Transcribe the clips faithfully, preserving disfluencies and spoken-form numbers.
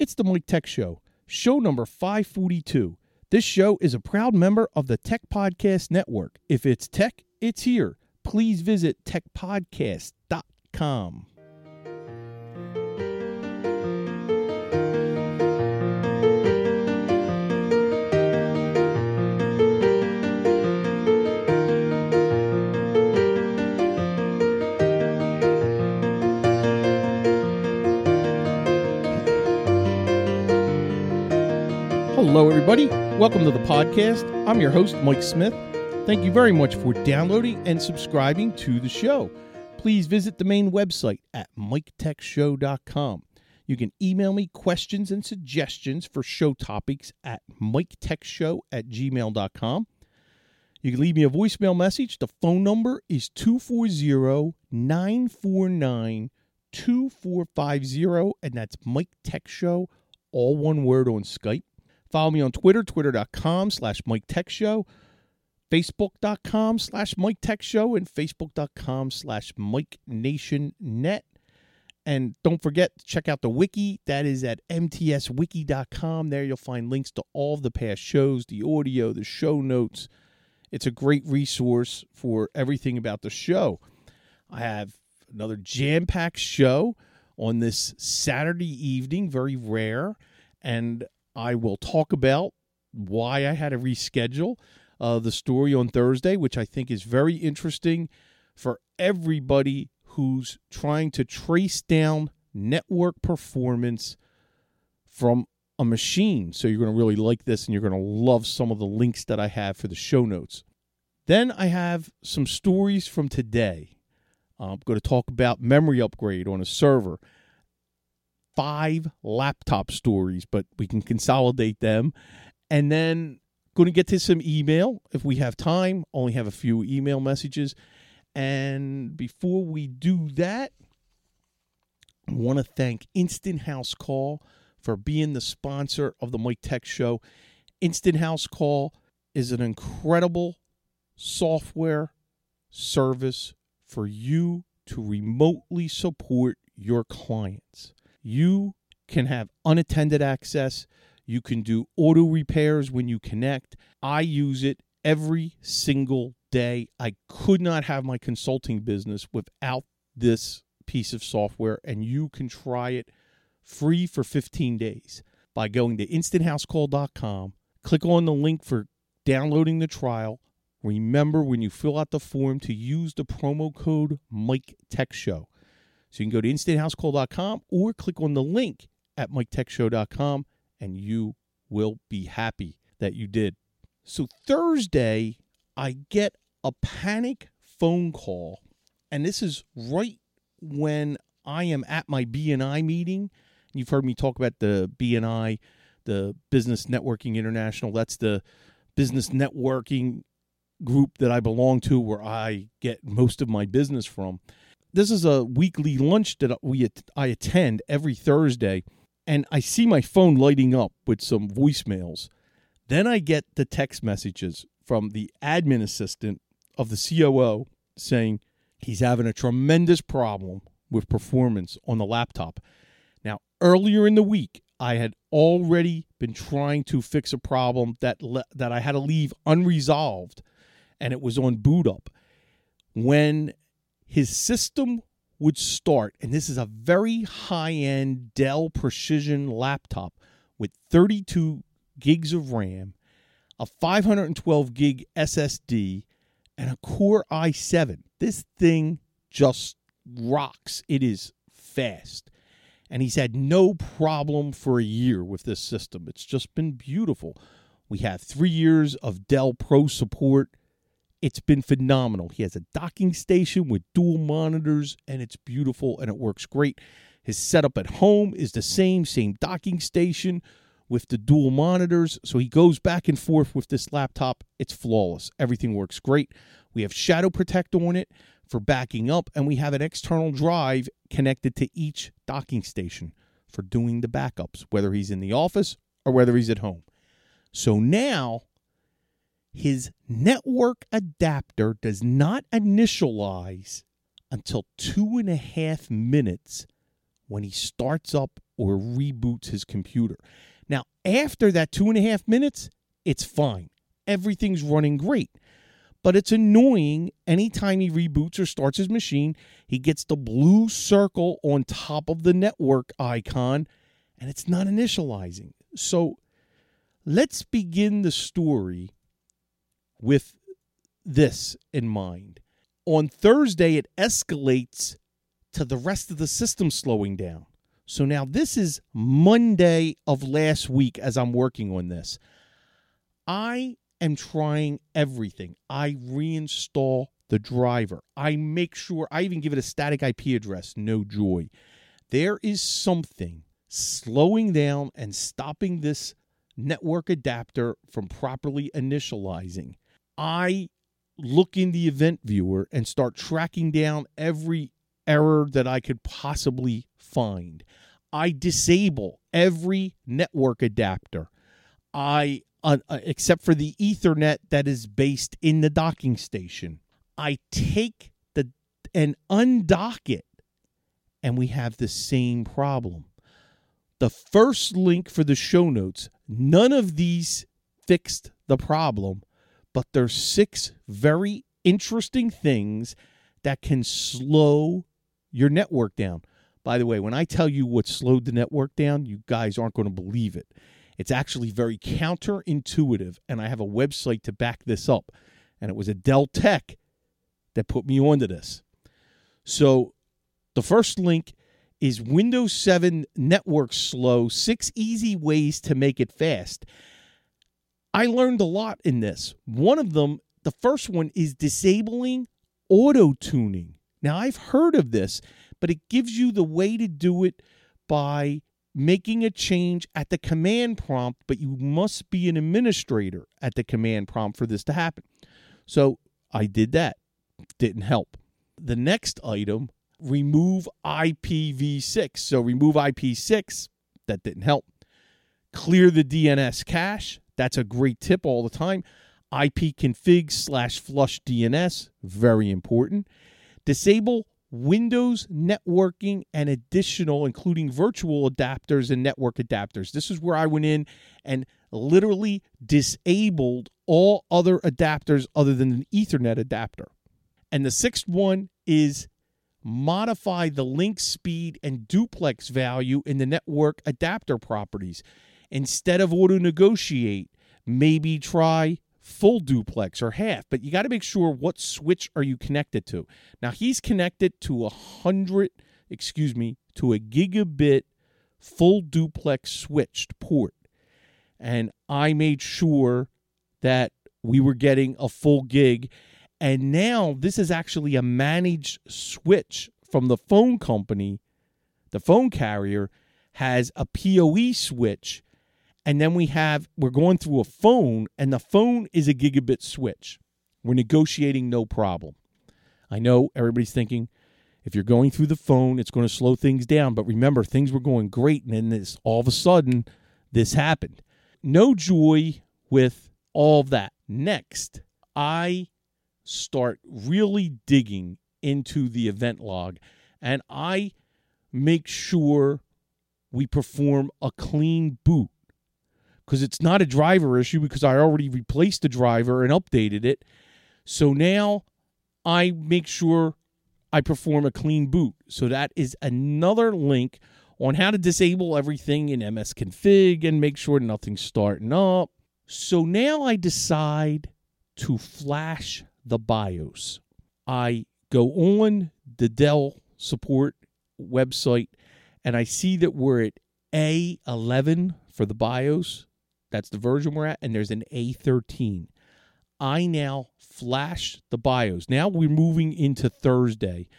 It's the Mike Tech Show, show number five forty-two. This show is a proud member of the Tech Podcast Network. If it's tech, it's here. Please visit tech podcast dot com. Hello, everybody. Welcome to the podcast. I'm your host, Mike Smith. Thank you very much for downloading and subscribing to the show. Please visit the main website at mike tech show dot com. You can email me questions and suggestions for show topics at mike tech show at gmail dot com. You can leave me a voicemail message. The phone number is two four zero, nine four nine, two four five zero, and that's Mike Tech Show, all one word on Skype. Follow me on Twitter, twitter.com slash Mike Tech Show, facebook.com slash Mike Tech Show, and facebook.com slash Mike Nation Net. And don't forget to check out the wiki. That is at m t s wiki dot com. There you'll find links to all of the past shows, the audio, the show notes. It's a great resource for everything about the show. I have another jam-packed show on this Saturday evening, very rare, and I will talk about why I had to reschedule uh, the story on Thursday, which I think is very interesting for everybody who's trying to trace down network performance from a machine. So you're going to really like this, and you're going to love some of the links that I have for the show notes. Then I have some stories from today. I'm going to talk about memory upgrade on a server. Five laptop stories, but we can consolidate them. And then going to get to some email if we have time. Only have a few email messages. And before we do that, I want to thank Instant House Call for being the sponsor of the Mike Tech Show. Instant House Call is an incredible software service for you to remotely support your clients. You can have unattended access. You can do auto repairs when you connect. I use it every single day. I could not have my consulting business without this piece of software, and you can try it free for fifteen days by going to instant house call dot com. Click on the link for downloading the trial. Remember, when you fill out the form, to use the promo code Mike Tech Show. So you can go to instant house call dot com or click on the link at mike tech show dot com, and you will be happy that you did. So Thursday, I get a panic phone call, and this is right when I am at my B N I meeting. You've heard me talk about the B N I, the Business Networking International. That's the business networking group that I belong to, where I get most of my business from. This is a weekly lunch that we I attend every Thursday, and I see my phone lighting up with some voicemails. Then I get the text messages from the admin assistant of the C O O saying he's having a tremendous problem with performance on the laptop. Now, earlier in the week, I had already been trying to fix a problem that le- that I had to leave unresolved, and it was on boot up. When his system would start, and this is a very high-end Dell Precision laptop with thirty-two gigs of RAM, a five hundred twelve gig S S D, and a Core i seven. This thing just rocks. It is fast. And he's had no problem for a year with this system. It's just been beautiful. We have three years of Dell Pro support. It's been phenomenal. He has a docking station with dual monitors, and it's beautiful, and it works great. His setup at home is the same, same docking station with the dual monitors. So he goes back and forth with this laptop. It's flawless. Everything works great. We have Shadow Protect on it for backing up, and we have an external drive connected to each docking station for doing the backups, whether he's in the office or whether he's at home. So now his network adapter does not initialize until two and a half minutes when he starts up or reboots his computer. Now, after that two and a half minutes, it's fine. Everything's running great. But it's annoying anytime he reboots or starts his machine, he gets the blue circle on top of the network icon, and it's not initializing. So let's begin the story with this in mind. On Thursday, it escalates to the rest of the system slowing down. So now this is Monday of last week as I'm working on this. I am trying everything. I reinstall the driver. I make sure, I even give it a static I P address, no joy. There is something slowing down and stopping this network adapter from properly initializing. I look in the event viewer and start tracking down every error that I could possibly find. I disable every network adapter. I Uh, uh, except for the Ethernet that is based in the docking station. I take the and undock it, and we have the same problem. The first link for the show notes, none of these fixed the problem, but there's six very interesting things that can slow your network down. By the way, when I tell you what slowed the network down, you guys aren't going to believe it. It's actually very counterintuitive, and I have a website to back this up. And it was a Dell Tech that put me onto this. So the first link is Windows seven Network Slow, six easy ways to make it fast. I learned a lot in this. One of them, the first one, is disabling auto-tuning. Now, I've heard of this, but it gives you the way to do it by making a change at the command prompt, but you must be an administrator at the command prompt for this to happen. So I did that. Didn't help. The next item, remove I P v six. So remove I P six. That didn't help. Clear the D N S cache. That's a great tip all the time. ipconfig slash flush D N S. Very important. Disable Windows networking and additional, including virtual adapters and network adapters. This is where I went in and literally disabled all other adapters other than an Ethernet adapter. And the sixth one is modify the link speed and duplex value in the network adapter properties. Instead of auto-negotiate, maybe try full duplex or half, but you got to make sure what switch are you connected to. Now he's connected to a hundred, excuse me, to a gigabit full duplex switched port, and I made sure that we were getting a full gig. And now this is actually a managed switch from the phone company. The phone carrier has a P O E switch. And then we have, we're going through a phone, and the phone is a gigabit switch. We're negotiating no problem. I know everybody's thinking, if you're going through the phone, it's going to slow things down. But remember, things were going great, and then this, all of a sudden, this happened. No joy with all of that. Next, I start really digging into the event log, and I make sure we perform a clean boot. Because it's not a driver issue, because I already replaced the driver and updated it. So now I make sure I perform a clean boot. So that is another link on how to disable everything in msconfig and make sure nothing's starting up. So now I decide to flash the BIOS. I go on the Dell support website, and I see that we're at A eleven for the BIOS. That's the version we're at, and there's an A thirteen. I now flash the BIOS. Now we're moving into Thursday.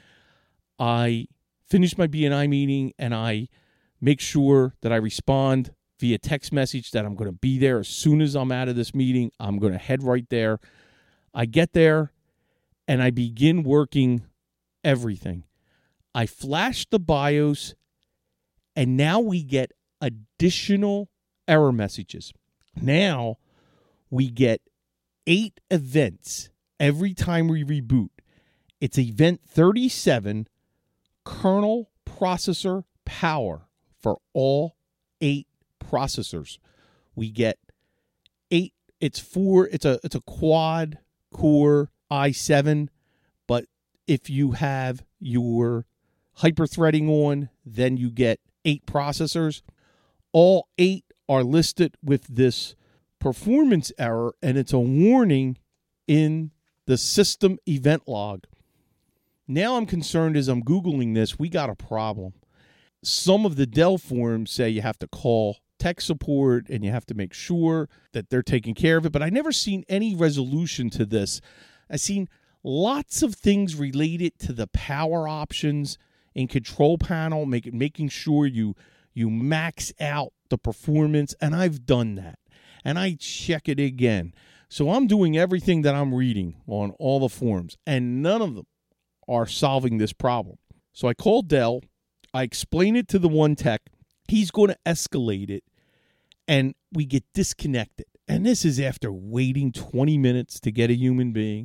I finish my B N I meeting, and I make sure that I respond via text message that I'm going to be there as soon as I'm out of this meeting. I'm going to head right there. I get there, and I begin working everything. I flash the BIOS, and now we get additional error messages. Now we get eight events every time we reboot. It's event thirty-seven, kernel processor power for all eight processors. We get eight. It's four. It's a it's a quad core i seven, but if you have your hyper-threading on, then you get eight processors. All eight are listed with this performance error, and it's a warning in the system event log. Now I'm concerned as I'm Googling this, we got a problem. Some of the Dell forums say you have to call tech support and you have to make sure that they're taking care of it, but I never seen any resolution to this. I've seen lots of things related to the power options in control panel, make, making sure you you max out the performance, and I've done that. And I check it again. So I'm doing everything that I'm reading on all the forums, and none of them are solving this problem. So I called Dell. I explain it to the one tech. He's going to escalate it, and we get disconnected. And this is after waiting twenty minutes to get a human being,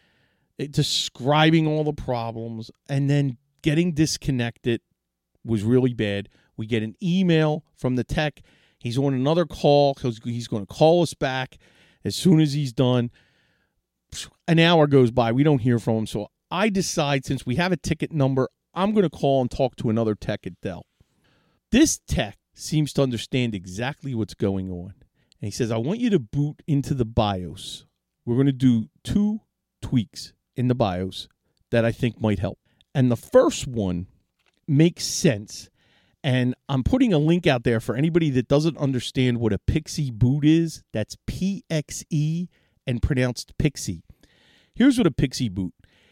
describing all the problems, and then getting disconnected was really bad. We get an email from the tech. He's on another call because he's going to call us back as soon as he's done. An hour goes by. We don't hear from him. So I decide, since we have a ticket number, I'm going to call and talk to another tech at Dell. This tech seems to understand exactly what's going on. And he says, I want you to boot into the BIOS. We're going to do two tweaks in the BIOS that I think might help. And the first one makes sense. And I'm putting a link out there for anybody that doesn't understand what a PXE boot is. That's P X E and pronounced PXE. Here's what a PXE boot.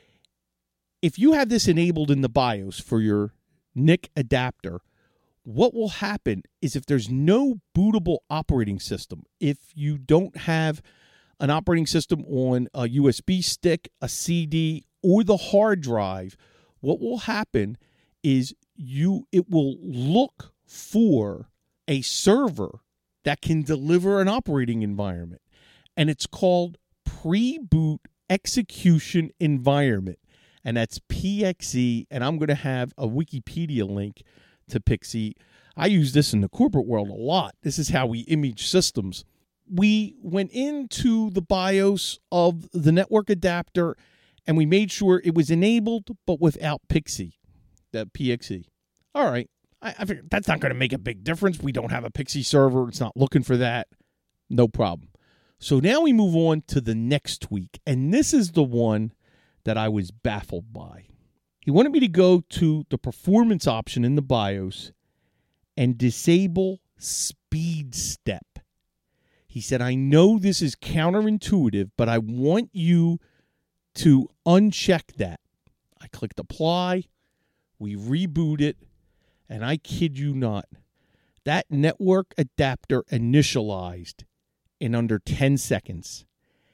If you have this enabled in the BIOS for your N I C adapter, what will happen is if there's no bootable operating system, if you don't have an operating system on a U S B stick, a C D, or the hard drive, what will happen is you it will look for a server that can deliver an operating environment. And it's called pre-boot execution environment. And that's P X E. And I'm going to have a Wikipedia link to PXE. I use this in the corporate world a lot. This is how we image systems. We went into the BIOS of the network adapter and we made sure it was enabled, but without PXE, the P X E. All right. I, I figured that's not going to make a big difference. We don't have a PXE server. It's not looking for that. No problem. So now we move on to the next tweak. And this is the one that I was baffled by. He wanted me to go to the performance option in the BIOS and disable speed step. He said, I know this is counterintuitive, but I want you to uncheck that. I clicked apply. We reboot it. And I kid you not, that network adapter initialized in under ten seconds.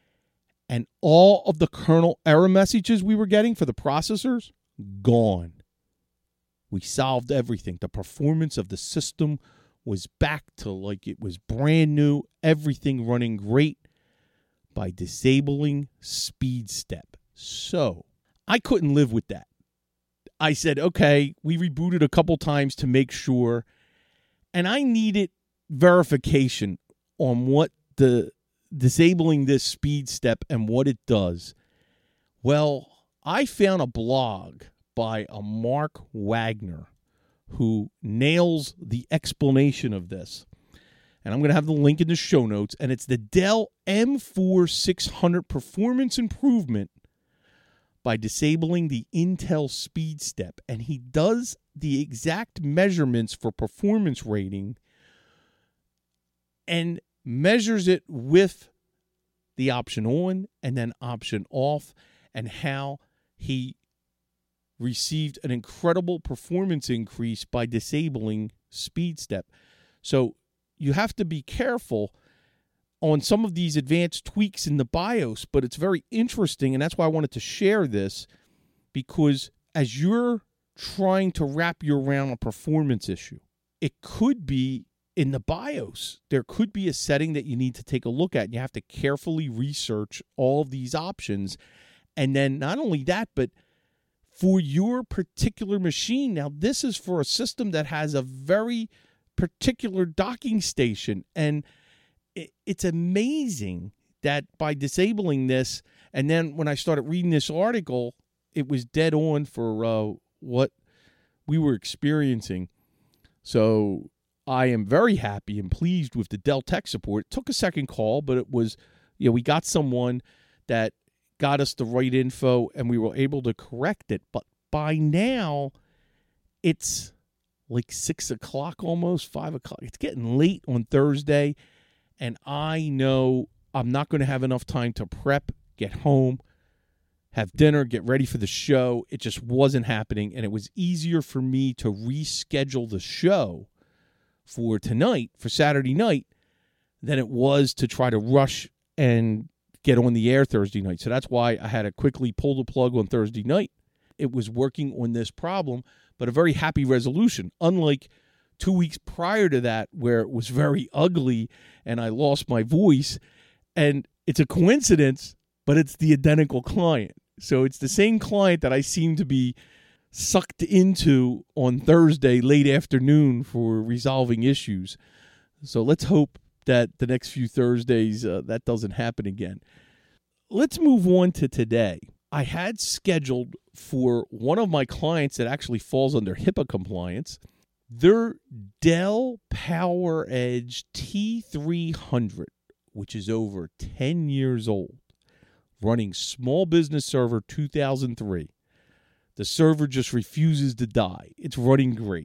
And all of the kernel error messages we were getting for the processors, gone. We solved everything. The performance of the system was back to like it was brand new, everything running great by disabling speed step. So I couldn't live with that. I said, okay, we rebooted a couple times to make sure, and I needed verification on what the disabling this speed step and what it does. Well, I found a blog by a Mark Wagner who nails the explanation of this. And I'm going to have the link in the show notes. And it's the Dell M four six hundred Performance Improvement by disabling the Intel speed step. And he does the exact measurements for performance rating and measures it with the option on and then option off, and how he received an incredible performance increase by disabling speed step. So you have to be careful on some of these advanced tweaks in the BIOS, but it's very interesting, and that's why I wanted to share this, because as you're trying to wrap your around a performance issue, it could be in the BIOS. There could be a setting that you need to take a look at, and you have to carefully research all of these options. And then not only that, but for your particular machine. Now, this is for a system that has a very particular docking station, and it, it's amazing that by disabling this, and then when I started reading this article, it was dead on for uh, what we were experiencing. So I am very happy and pleased with the Dell tech support. It took a second call, but it was, you know, we got someone that got us the right info, and we were able to correct it. But by now, it's like six o'clock almost, five o'clock. It's getting late on Thursday, and I know I'm not going to have enough time to prep, get home, have dinner, get ready for the show. It just wasn't happening, and it was easier for me to reschedule the show for tonight, for Saturday night, than it was to try to rush and get on the air Thursday night. So that's why I had to quickly pull the plug on Thursday night. It was working on this problem, but a very happy resolution, unlike two weeks prior to that where it was very ugly and I lost my voice. And it's a coincidence, but it's the identical client. So it's the same client that I seem to be sucked into on Thursday late afternoon for resolving issues. So let's hope that the next few Thursdays uh, that doesn't happen again. Let's move on to today. I had scheduled for one of my clients that actually falls under HIPAA compliance, their Dell PowerEdge T three hundred, which is over ten years old, running Small Business Server two thousand three. The server just refuses to die. It's running great.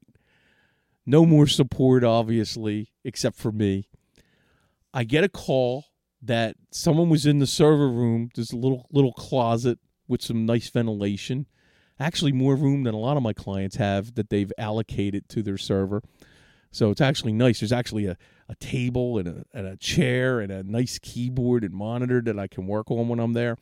No more support, obviously, except for me. I get a call that someone was in the server room. There's a little little closet with some nice ventilation. Actually, more room than a lot of my clients have that they've allocated to their server. So it's actually nice. There's actually a, a table and a, and a chair and a nice keyboard and monitor that I can work on when I'm there.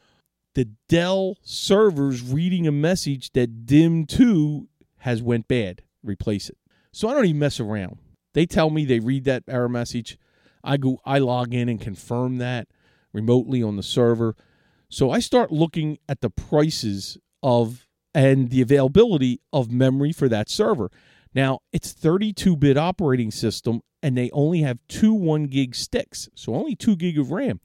The Dell server's reading a message that D I M two has went bad. Replace it. So I don't even mess around. They tell me they read that error message. I go, I log in and confirm that remotely on the server. So I start looking at the prices of and the availability of memory for that server. Now, it's thirty-two bit operating system, and they only have two one gig sticks, so only two gig of RAM.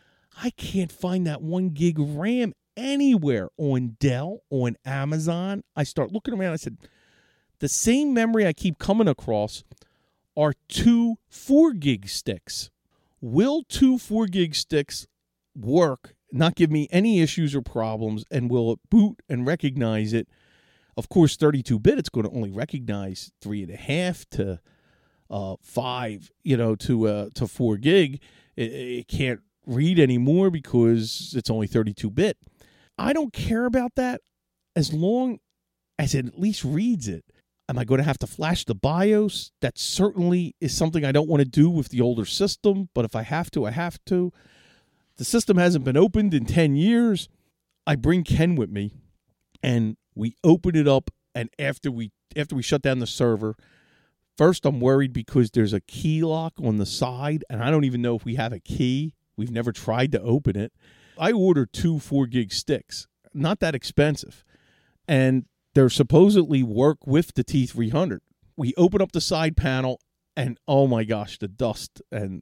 I can't find that one gig of RAM anywhere on Dell, on Amazon. I start looking around. I said, the same memory I keep coming across are two four gig sticks. Will two four gig sticks work, not give me any issues or problems, and will it boot and recognize it? Of course, thirty-two bit, it's going to only recognize three and a half to uh, five, you know, to uh, to four gig. It, it can't read anymore because it's only thirty-two bit. I don't care about that as long as it at least reads it. Am I going to have to flash the BIOS? That certainly is something I don't want to do with the older system, but if I have to, I have to. The system hasn't been opened in ten years. I bring Ken with me, and we open it up, and after we after we shut down the server, first I'm worried because there's a key lock on the side, and I don't even know if we have a key. We've never tried to open it. I ordered two four gig sticks, not that expensive, and they're supposedly work with the T three hundred. We open up the side panel, and oh my gosh, the dust and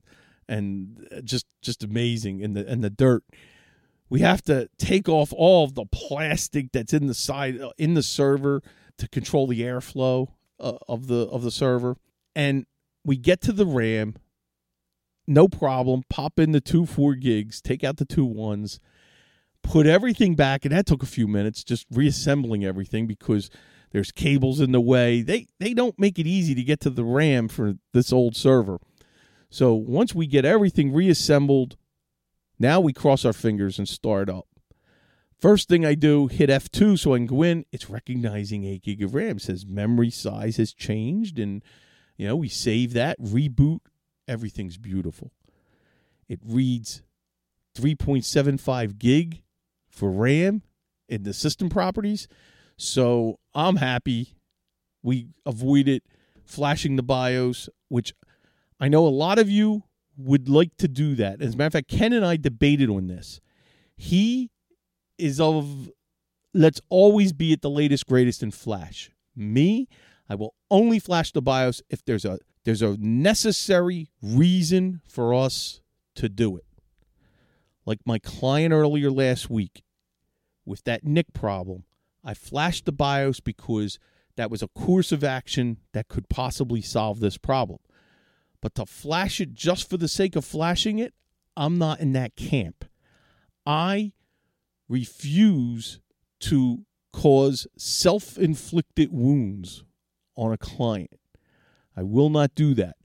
and just just amazing, and the and the dirt. We have to take off all of the plastic that's in the side uh, in the server to control the airflow uh, of the of the server. And we get to the RAM, no problem. Pop in the two four gigs, take out the two ones, put everything back, and that took a few minutes, just reassembling everything because there's cables in the way. They they don't make it easy to get to the RAM for this old server. So once we get everything reassembled, now we cross our fingers and start up. First thing I do, hit F two so I can go in. It's recognizing eight gig of RAM. It says memory size has changed, and you know we save that, reboot. Everything's beautiful. It reads three point seven five gig for RAM in the system properties. So I'm happy we avoided flashing the BIOS, which I know a lot of you would like to do that. As a matter of fact, Ken and I debated on this. He is of let's always be at the latest, greatest in Flash. Me, I will only flash the BIOS if there's a there's a necessary reason for us to do it. Like my client earlier last week with that N I C problem, I flashed the BIOS because that was a course of action that could possibly solve this problem. But to flash it just for the sake of flashing it, I'm not in that camp. I refuse to cause self-inflicted wounds on a client. I will not do that.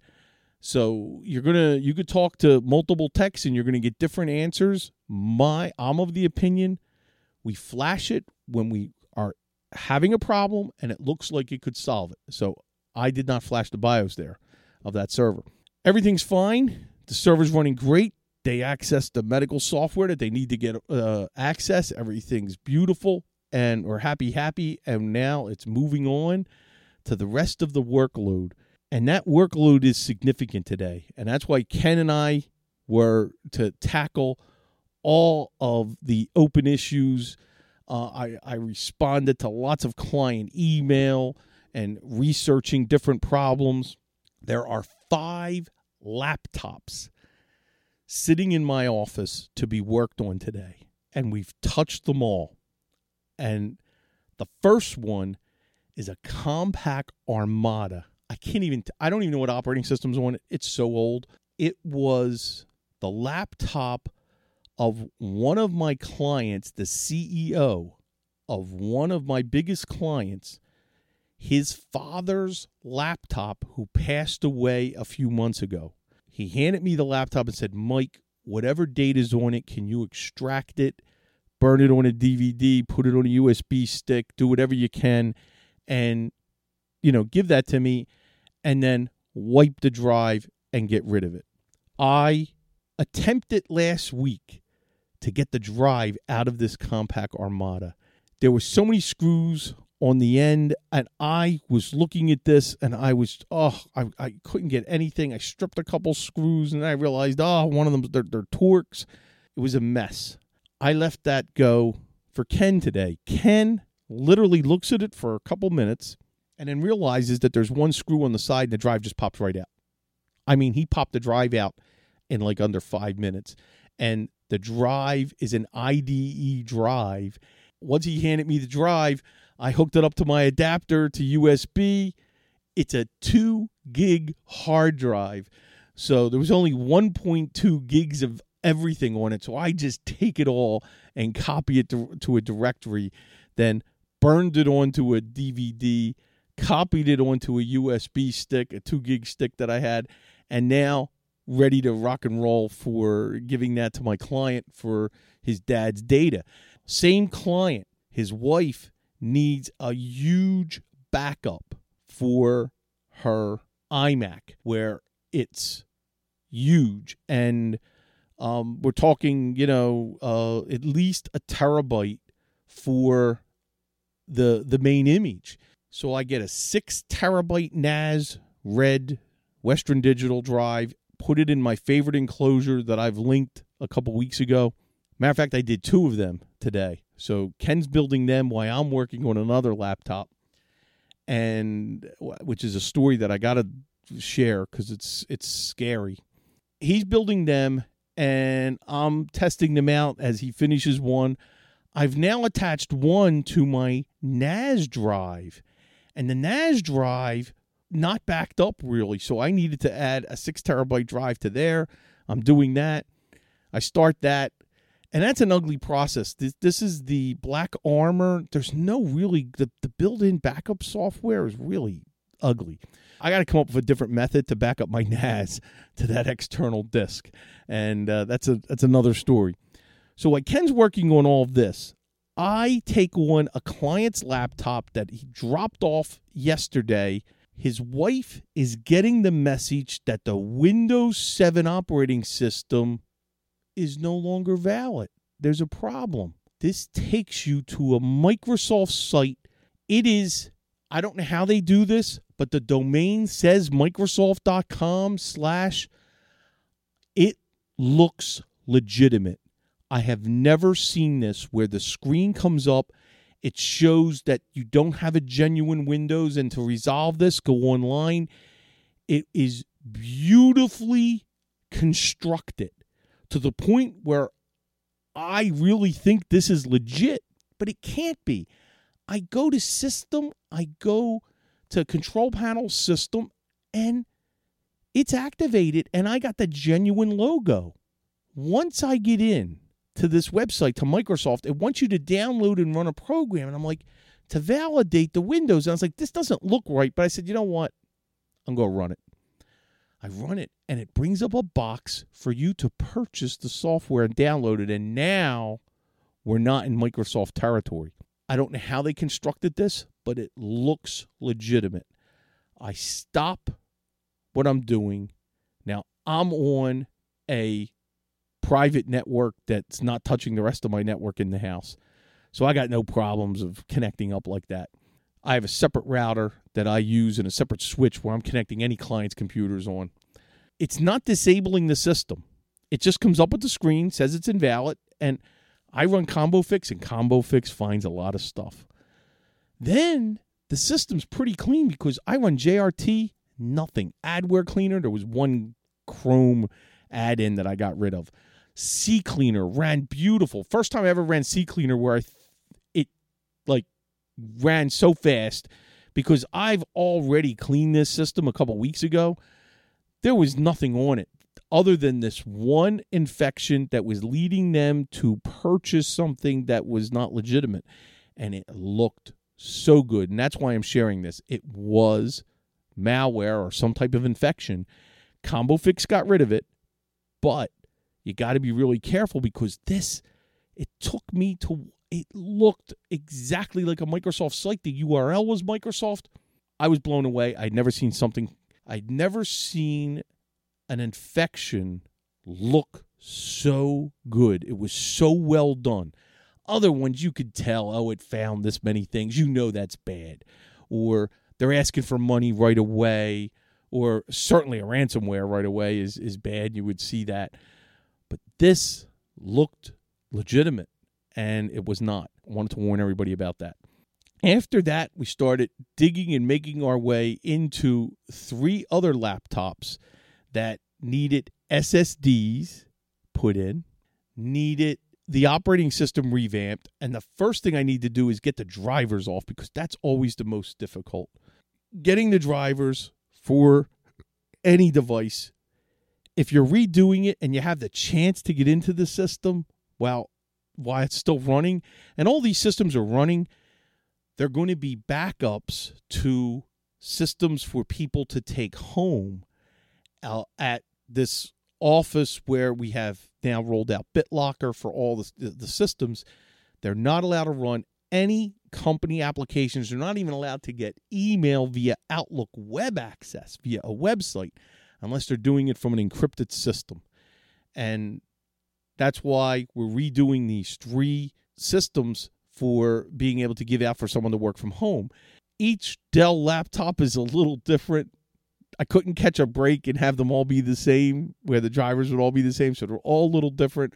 So you're gonna you could talk to multiple techs and you're gonna get different answers. My I'm of the opinion we flash it when we are having a problem and it looks like it could solve it. So I did not flash the BIOS there of that server. Everything's fine. The server's running great. They access the medical software that they need to get uh, access. Everything's beautiful and we're happy, happy. And now it's moving on to the rest of the workload. And that workload is significant today. And that's why Ken and I were to tackle all of the open issues. Uh, I, I responded to lots of client email and researching different problems. There are five laptops sitting in my office to be worked on today. And we've touched them all. And the first one is a Compaq Armada. I can't even, I don't even know what operating system's on it. It's so old. It was the laptop of one of my clients, the C E O of one of my biggest clients, his father's laptop, who passed away a few months ago. He handed me the laptop and said, Mike, whatever data's on it, can you extract it, burn it on a D V D, put it on a U S B stick, do whatever you can, and, you know, give that to me, and then wipe the drive and get rid of it. I attempted last week to get the drive out of this Compaq Armada. There were so many screws on the end, and I was looking at this, and I was, oh, I, I couldn't get anything. I stripped a couple screws, and I realized, oh, one of them, they're, they're Torx. It was a mess. I left that go for Ken today. Ken literally looks at it for a couple minutes and then realizes that there's one screw on the side and the drive just pops right out. I mean, he popped the drive out in like under five minutes. And the drive is an I D E drive. Once he handed me the drive, I hooked it up to my adapter to U S B. It's a two gig hard drive. So there was only one point two gigs of everything on it. So I just take it all and copy it to, to a directory, then burned it onto a D V D, copied it onto a U S B stick, a two gig stick that I had, and now ready to rock and roll for giving that to my client for his dad's data. Same client, his wife needs a huge backup for her iMac where it's huge. And um, we're talking, you know, uh, at least a terabyte for the the main image. So I get a six terabyte N A S red Western Digital drive, put it in my favorite enclosure that I've linked a couple weeks ago. Matter of fact, I did two of them today. So Ken's building them while I'm working on another laptop, and which is a story that I got to share because it's it's scary. He's building them, and I'm testing them out as he finishes one. I've now attached one to my N A S drive, and the N A S drive not backed up really, so I needed to add a six terabyte drive to there. I'm doing that. I start that, and that's an ugly process. This, this is the Black Armor. There's no really, the, the built-in backup software is really ugly. I got to come up with a different method to back up my N A S to that external disk, and uh, that's a that's another story. So while Ken's working on all of this, I take on a client's laptop that he dropped off yesterday. His wife is getting the message that the Windows seven operating system is no longer valid. There's a problem. This takes you to a Microsoft site. It is, I don't know how they do this, but the domain says Microsoft.com slash. It looks legitimate. I have never seen this where the screen comes up It shows that you don't have a genuine Windows, and to resolve this, go online. It is beautifully constructed to the point where I really think this is legit, but it can't be. I go to system, I go to control panel system, and it's activated, and I got the genuine logo. Once I get in to this website, to Microsoft, it wants you to download and run a program, and I'm like, to validate the Windows. And I was like, this doesn't look right, but I said, you know what? I'm going to run it. I run it, and it brings up a box for you to purchase the software and download it, and now we're not in Microsoft territory. I don't know how they constructed this, but it looks legitimate. I stop what I'm doing. Now, I'm on a private network that's not touching the rest of my network in the house, so I got no problems of connecting up like that. I have a separate router that I use and a separate switch where I'm connecting any client's computers on. It's not disabling the system. It just comes up with the screen, says it's invalid, and I run Combo Fix, and Combo Fix finds a lot of stuff. Then the system's pretty clean because I run J R T, nothing. Adware Cleaner, there was one Chrome add-in that I got rid of. CCleaner ran beautiful. First time I ever ran CCleaner where I th- it like ran so fast because I've already cleaned this system a couple weeks ago. There was nothing on it other than this one infection that was leading them to purchase something that was not legitimate. And it looked so good. And that's why I'm sharing this. It was malware or some type of infection. Combo Fix got rid of it, but you got to be really careful because this, it took me to, it looked exactly like a Microsoft site. The U R L was Microsoft. I was blown away. I'd never seen something, I'd never seen an infection look so good. It was so well done. Other ones you could tell, oh, it found this many things. You know that's bad. Or they're asking for money right away. Or certainly a ransomware right away is, is bad. You would see that. But this looked legitimate, and it was not. I wanted to warn everybody about that. After that, we started digging and making our way into three other laptops that needed S S Ds put in, needed the operating system revamped, and the first thing I need to do is get the drivers off because that's always the most difficult. Getting the drivers for any device, if you're redoing it and you have the chance to get into the system while, while it's still running, and all these systems are running, they're going to be backups to systems for people to take home uh, at this office where we have now rolled out BitLocker for all the, the, the systems. They're not allowed to run any company applications. They're not even allowed to get email via Outlook web access via a website unless they're doing it from an encrypted system. And that's why we're redoing these three systems for being able to give out for someone to work from home. Each Dell laptop is a little different. I couldn't catch a break and have them all be the same, where the drivers would all be the same. So they're all a little different,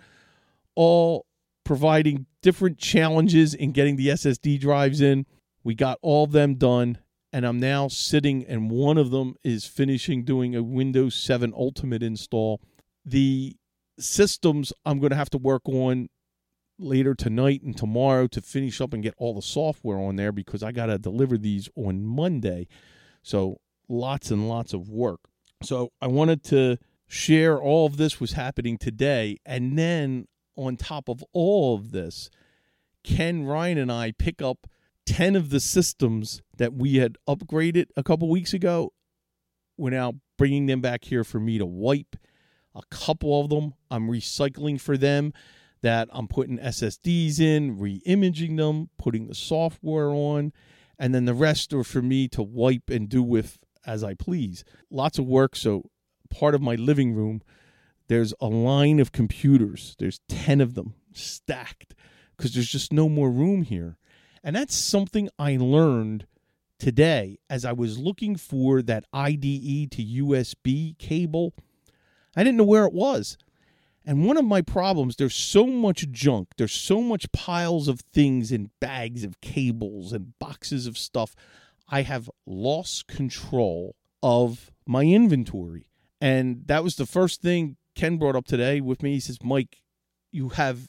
all providing different challenges in getting the S S D drives in. We got all of them done, and I'm now sitting, and one of them is finishing doing a Windows seven Ultimate install. The systems I'm going to have to work on later tonight and tomorrow to finish up and get all the software on there because I got to deliver these on Monday. So lots and lots of work. So I wanted to share all of this was happening today. And then on top of all of this, Ken, Ryan, and I pick up ten of the systems that we had upgraded a couple weeks ago. We're now bringing them back here for me to wipe. A couple of them I'm recycling for them that I'm putting S S Ds in, re-imaging them, putting the software on, and then the rest are for me to wipe and do with as I please. Lots of work. So part of my living room, there's a line of computers. There's ten of them stacked because there's just no more room here. And that's something I learned today as I was looking for that I D E to U S B cable. I didn't know where it was. And one of my problems, there's so much junk. There's so much piles of things and bags of cables and boxes of stuff. I have lost control of my inventory. And that was the first thing Ken brought up today with me. He says, Mike, you have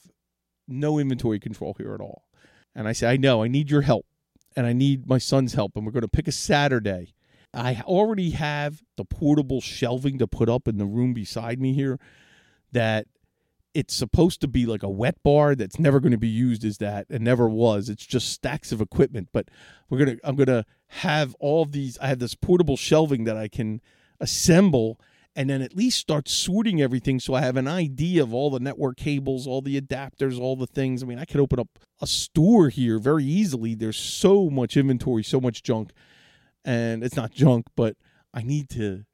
no inventory control here at all. And I said, I know, I need your help. And I need my son's help. And we're going to pick a Saturday. I already have the portable shelving to put up in the room beside me here, that it's supposed to be like a wet bar that's never going to be used as that, and never was. It's just stacks of equipment. But we're gonna, I'm gonna have all of these. I have this portable shelving that I can assemble, and then at least start sorting everything, so I have an idea of all the network cables, all the adapters, all the things. I mean, I could open up a store here very easily. There's so much inventory, so much junk, and it's not junk, but I need to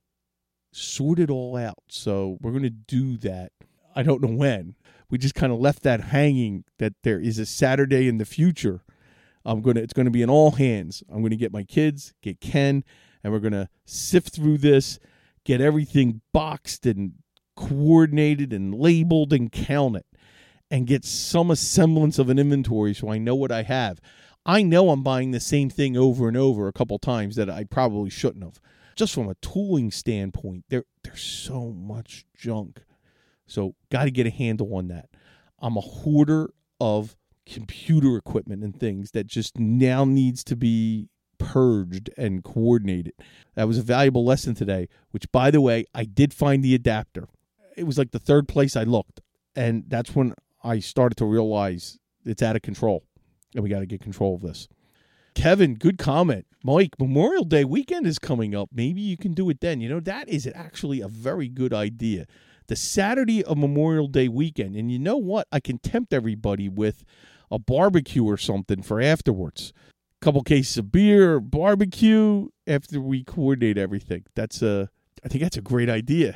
sort it all out. So we're going to do that. I don't know when. We just kind of left that hanging, that there is a Saturday in the future. I'm going to, it's going to be an all hands. I'm going to get my kids, get Ken, and we're going to sift through this, get everything boxed and coordinated and labeled and count it, and get some semblance of an inventory so I know what I have. I know I'm buying the same thing over and over a couple times that I probably shouldn't have. Just from a tooling standpoint, there there's so much junk. So got to get a handle on that. I'm a hoarder of computer equipment and things that just now needs to be purged and coordinated. That was a valuable lesson today, which, by the way, I did find the adapter. It was like the third place I looked, and that's when I started to realize it's out of control, and we got to get control of this. Kevin, good comment. Mike, Memorial Day weekend is coming up. Maybe you can do it then. You know, that is actually a very good idea. The Saturday of Memorial Day weekend. And you know what? I can tempt everybody with a barbecue or something for afterwards. A couple cases of beer, barbecue, after we coordinate everything. That's a, I think that's a great idea.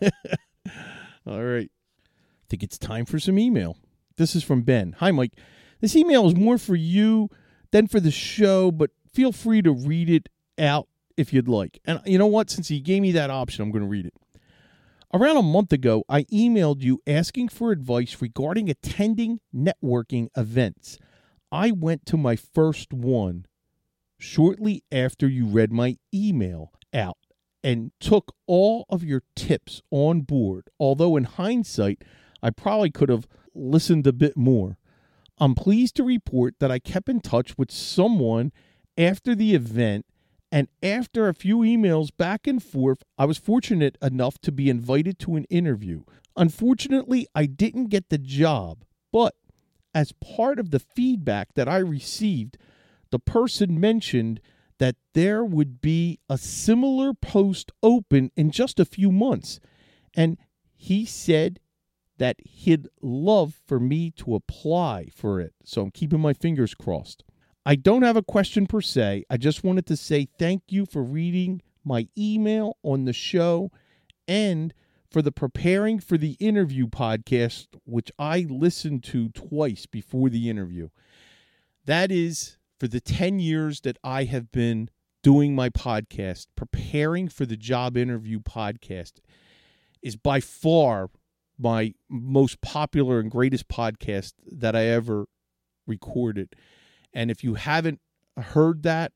All right. I think it's time for some email. This is from Ben. Hi, Mike. This email is more for you than for the show, but feel free to read it out if you'd like. And you know what? Since he gave me that option, I'm going to read it. Around a month ago, I emailed you asking for advice regarding attending networking events. I went to my first one shortly after you read my email out and took all of your tips on board, although in hindsight, I probably could have listened a bit more. I'm pleased to report that I kept in touch with someone after the event, and after a few emails back and forth, I was fortunate enough to be invited to an interview. Unfortunately, I didn't get the job, but as part of the feedback that I received, the person mentioned that there would be a similar post open in just a few months, and he said that he'd love for me to apply for it. So I'm keeping my fingers crossed. I don't have a question per se. I just wanted to say thank you for reading my email on the show and for the Preparing for the Interview podcast, which I listened to twice before the interview. That is for the ten years that I have been doing my podcast. Preparing for the Job Interview podcast is by far my most popular and greatest podcast that I ever recorded. And if you haven't heard that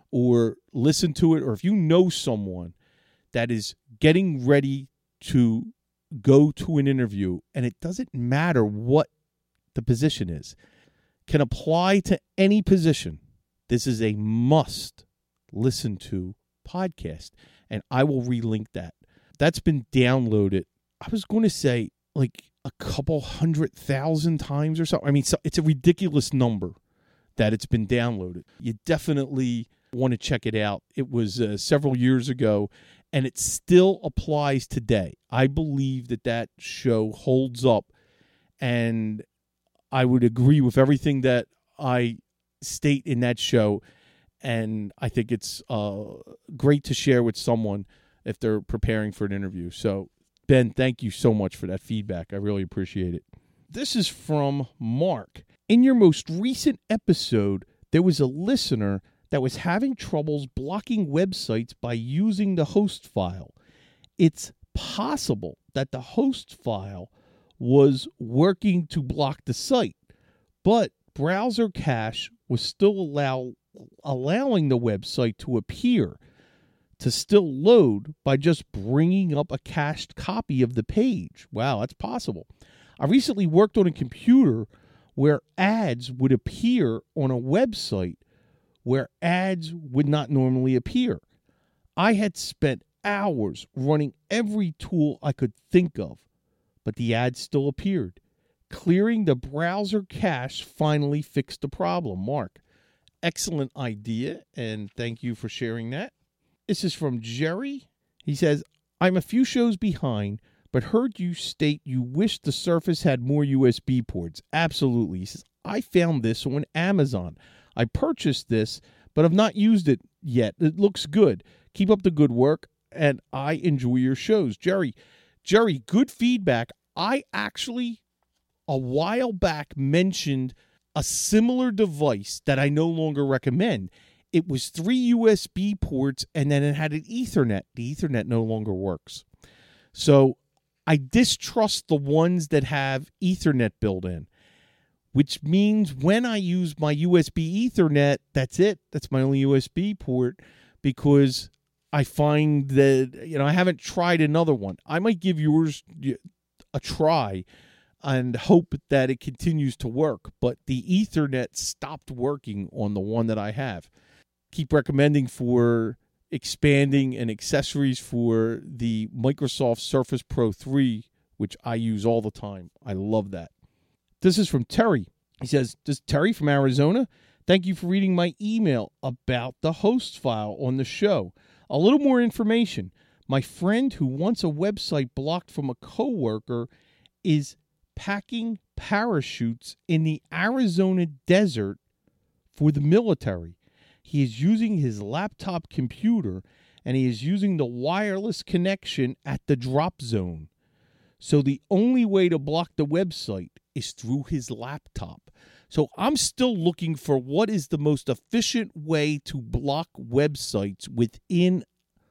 or listened to it, or if you know someone that is getting ready to go to an interview, and it doesn't matter what the position is, can apply to any position, this is a must listen to podcast. And I will relink that. That's been downloaded, I was going to say like a couple hundred thousand times or something. I mean, so it's a ridiculous number that it's been downloaded. You definitely want to check it out. It was uh, several years ago, and it still applies today. I believe that that show holds up, and I would agree with everything that I state in that show, and I think it's uh, great to share with someone if they're preparing for an interview. So, Ben, thank you so much for that feedback. I really appreciate it. This is from Mark. In your most recent episode, there was a listener that was having troubles blocking websites by using the host file. It's possible that the host file was working to block the site, but browser cache was still allow, allowing the website to appear, to still load by just bringing up a cached copy of the page. Wow, that's possible. I recently worked on a computer where ads would appear on a website where ads would not normally appear. I had spent hours running every tool I could think of, but the ads still appeared. Clearing the browser cache finally fixed the problem. Mark, excellent idea, and thank you for sharing that. This is from Jerry. He says, I'm a few shows behind, but heard you state you wish the Surface had more U S B ports. Absolutely. He says, I found this on Amazon. I purchased this, but have not used it yet. It looks good. Keep up the good work, and I enjoy your shows. Jerry, Jerry, good feedback. I actually, a while back, mentioned a similar device that I no longer recommend. It was three U S B ports, and then it had an Ethernet. The Ethernet no longer works. So I distrust the ones that have Ethernet built in, which means when I use my U S B Ethernet, that's it. That's my only U S B port, because I find that, you know, I haven't tried another one. I might give yours a try and hope that it continues to work, but the Ethernet stopped working on the one that I have. Keep recommending for expanding and accessories for the Microsoft Surface Pro three, which I use all the time. I love that. This is from Terry. He says, this is Terry from Arizona. Thank you for reading my email about the host file on the show. A little more information. My friend who wants a website blocked from a coworker is packing parachutes in the Arizona desert for the military. He is using his laptop computer, and he is using the wireless connection at the drop zone. So the only way to block the website is through his laptop. So I'm still looking for what is the most efficient way to block websites within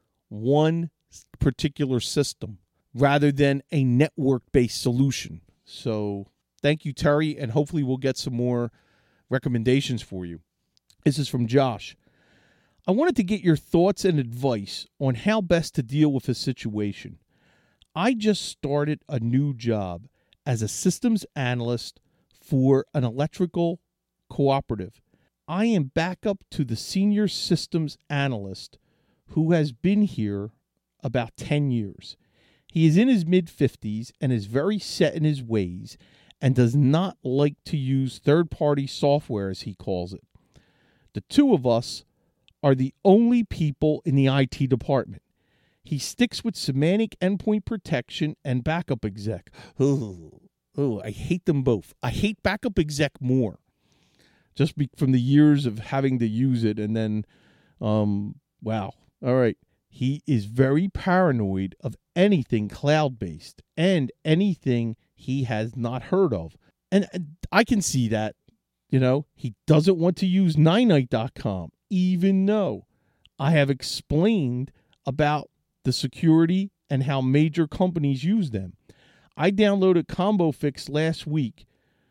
one particular system rather than a network-based solution. So thank you, Terry, and hopefully we'll get some more recommendations for you. This is from Josh. I wanted to get your thoughts and advice on how best to deal with a situation. I just started a new job as a systems analyst for an electrical cooperative. I am back up to the senior systems analyst who has been here about ten years. He is in his mid-fifties and is very set in his ways and does not like to use third-party software, as he calls it. The two of us are the only people in the I T department. He sticks with semantic endpoint protection and backup exec. Oh, oh, I hate them both. I hate backup exec more, just be, from the years of having to use it. And then, um, wow. All right. He is very paranoid of anything cloud-based and anything he has not heard of. And I can see that. You know, he doesn't want to use nine night dot com, even though I have explained about the security and how major companies use them. I downloaded Combo Fix last week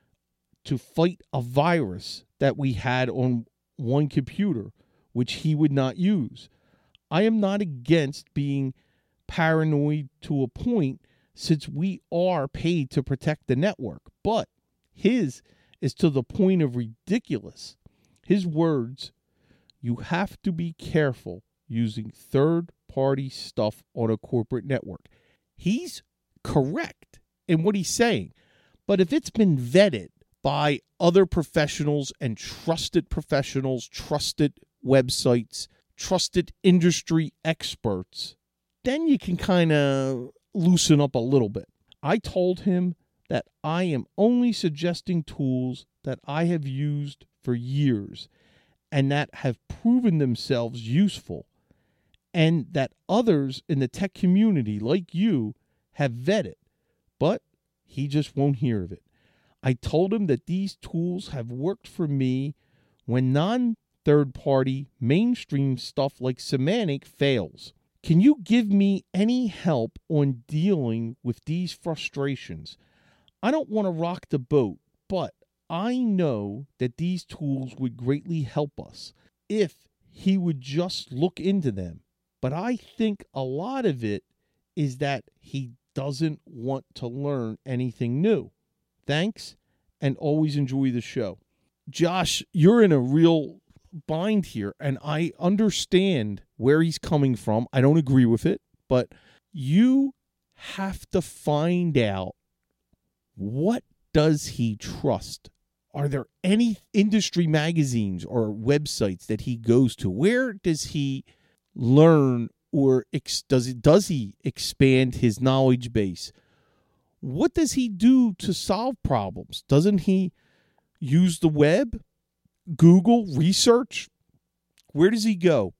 to fight a virus that we had on one computer, which he would not use. I am not against being paranoid to a point, since we are paid to protect the network, but his is to the point of ridiculous. His words, you have to be careful using third-party stuff on a corporate network. He's correct in what he's saying, but if it's been vetted by other professionals and trusted professionals, trusted websites, trusted industry experts, then you can kind of loosen up a little bit. I told him that I am only suggesting tools that I have used for years and that have proven themselves useful, and that others in the tech community, like you, have vetted, but he just won't hear of it. I told him that these tools have worked for me when non-third-party mainstream stuff like Semantic fails. Can you give me any help on dealing with these frustrations? I don't want to rock the boat, but I know that these tools would greatly help us if he would just look into them. But I think a lot of it is that he doesn't want to learn anything new. Thanks, and always enjoy the show. Josh, you're in a real bind here, and I understand where he's coming from. I don't agree with it, but you have to find out, what does he trust? Are there any industry magazines or websites that he goes to? Where does he learn, or ex- does it does he expand his knowledge base? What does he do to solve problems? Doesn't he use the web, Google, research? Where does he go?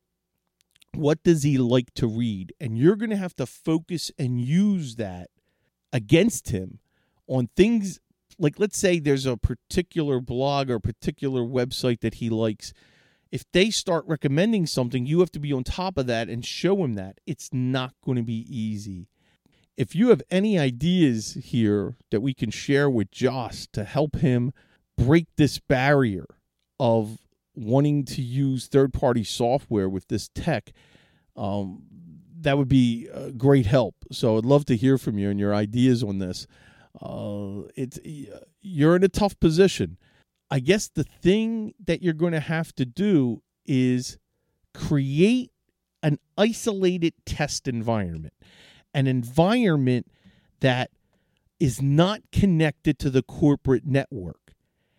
What does he like to read? And you're going to have to focus and use that against him on things like, let's say there's a particular blog or particular website that he likes. If they start recommending something, you have to be on top of that and show him that. It's not going to be easy. If you have any ideas here that we can share with Josh to help him break this barrier of wanting to use third-party software with this tech, um, that would be a great help. So I'd love to hear from you and your ideas on this. Uh, it's you're in a tough position. I guess the thing that you're going to have to do is create an isolated test environment, an environment that is not connected to the corporate network,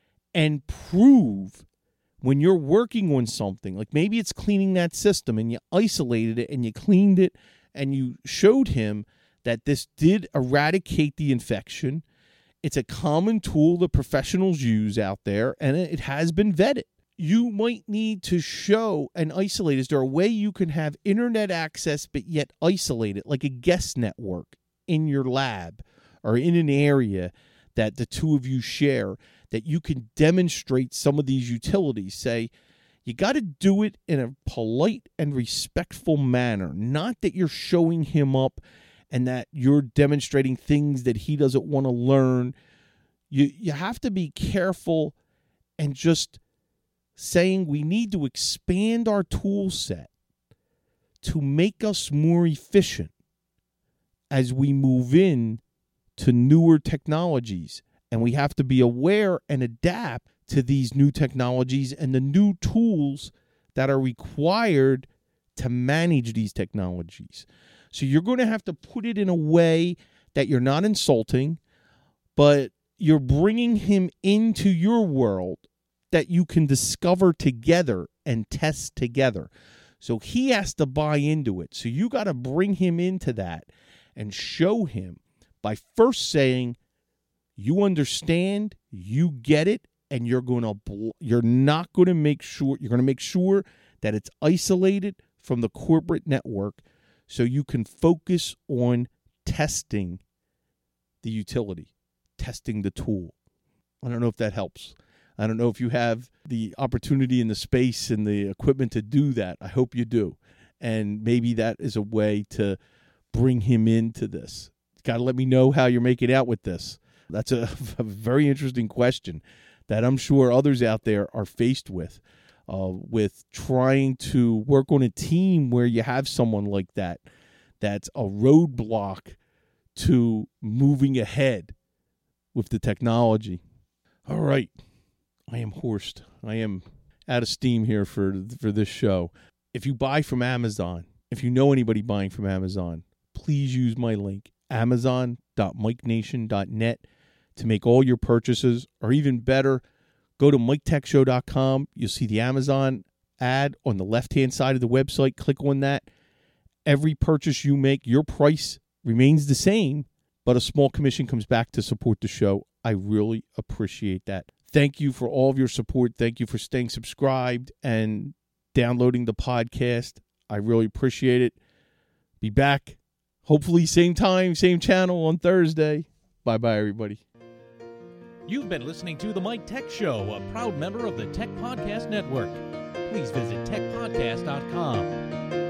and prove when you're working on something, like maybe it's cleaning that system and you isolated it and you cleaned it and you showed him that this did eradicate the infection. It's a common tool that professionals use out there, and it has been vetted. You might need to show and isolate. Is there a way you can have internet access but yet isolate it, like a guest network in your lab or in an area that the two of you share, that you can demonstrate some of these utilities? Say, you got to do it in a polite and respectful manner, not that you're showing him up and that you're demonstrating things that he doesn't want to learn. You you have to be careful and just saying we need to expand our tool set to make us more efficient as we move in to newer technologies. And we have to be aware and adapt to these new technologies and the new tools that are required to manage these technologies. So you're going to have to put it in a way that you're not insulting, but you're bringing him into your world that you can discover together and test together. So he has to buy into it. So you got to bring him into that and show him by first saying, you understand, you get it, and you're going to you're not going to make sure you're going to make sure that it's isolated from the corporate network, so you can focus on testing the utility, testing the tool. I don't know if that helps. I don't know if you have the opportunity and the space and the equipment to do that. I hope you do. And maybe that is a way to bring him into this. Got to let me know how you're making out with this. That's a, a very interesting question that I'm sure others out there are faced with. Uh, with trying to work on a team where you have someone like that, that's a roadblock to moving ahead with the technology. All right. I am hoarse. I am out of steam here for, for this show. If you buy from Amazon, if you know anybody buying from Amazon, please use my link, amazon dot mike nation dot net, to make all your purchases, or even better, go to mike tech show dot com. You'll see the Amazon ad on the left-hand side of the website. Click on that. Every purchase you make, your price remains the same, but a small commission comes back to support the show. I really appreciate that. Thank you for all of your support. Thank you for staying subscribed and downloading the podcast. I really appreciate it. Be back, hopefully same time, same channel on Thursday. Bye-bye, everybody. You've been listening to The Mike Tech Show, a proud member of the Tech Podcast Network. Please visit tech podcast dot com.